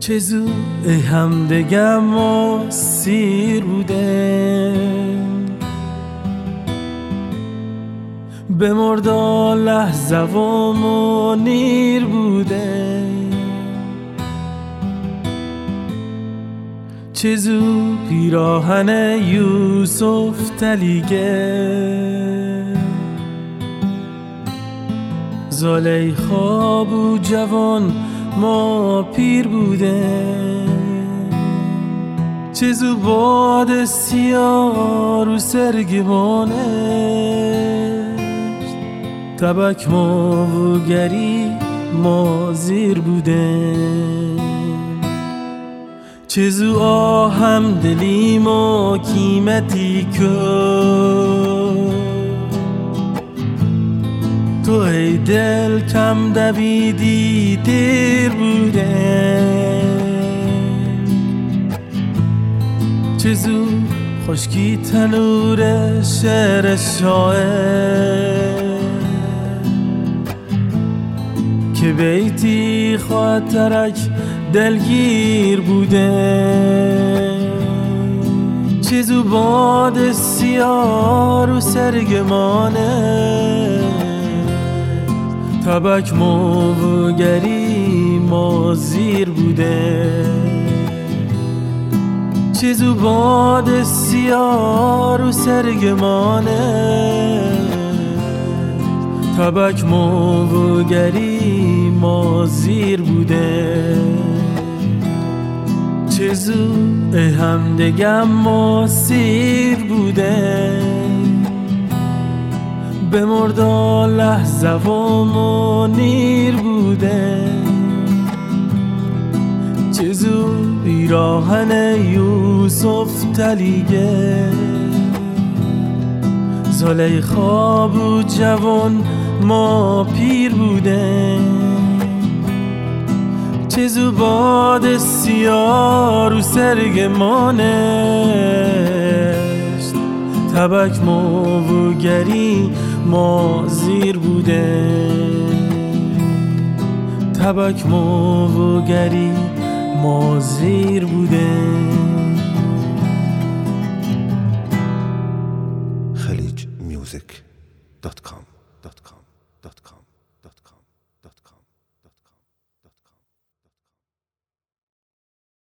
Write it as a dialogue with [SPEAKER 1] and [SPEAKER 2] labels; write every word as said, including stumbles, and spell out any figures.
[SPEAKER 1] چه زود همدیگه ما سیر بوده، بمردا لحظه و منیر بوده. چه زود پیراهن یوسف تلیگه، زلیخا بود جوان ما پیر بوده. چه زو باد سیاه رو سرگمانش، تبک ما و گری ما زیر بوده. چه زو آهم دلی ما قیمتی کرد، تو ای دل کم دویدی دیر بوده. چه زو خشکی تنور شعر شاعر، که بیتی خواهد ترک دلگیر بوده. چه زو باد سیاه رو سرگمانه، تبک ما و گری ما زیر بوده. چه زو باد سیاه رو سرگمانه، تبک ما و گری ما زیر بوده. چه زو همدیگه ما سیر بوده، بمردا لحظه و منیر بوده. چه زو پیراهن یوسف تلیگه، زلیخا بود جوان ما پیر بوده. چه زو باد سیاه رو سرگمانش، تبک ما و گری ما زیر بوده. تبک ما و گری ما زیر بوده.
[SPEAKER 2] خلیج میوزیک دات کام